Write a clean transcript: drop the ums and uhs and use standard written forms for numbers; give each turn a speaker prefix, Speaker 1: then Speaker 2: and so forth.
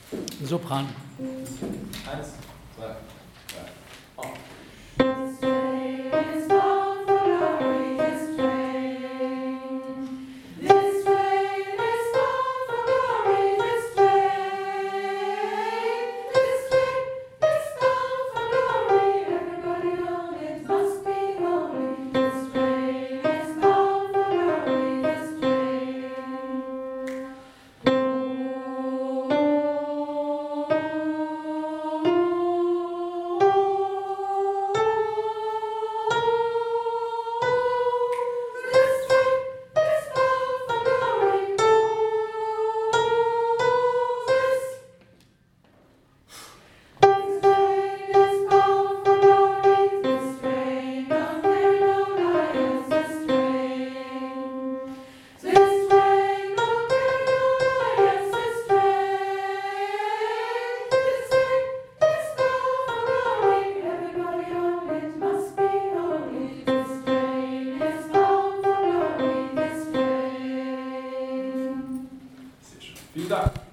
Speaker 1: Sopran.
Speaker 2: 1, 2, 3, auf.
Speaker 3: This train is bound for glory, this train. This train is bound for glory, this train. This train is bound for glory, everybody on it must be holy. This train is bound for glory, this train.
Speaker 2: Vielen Dank.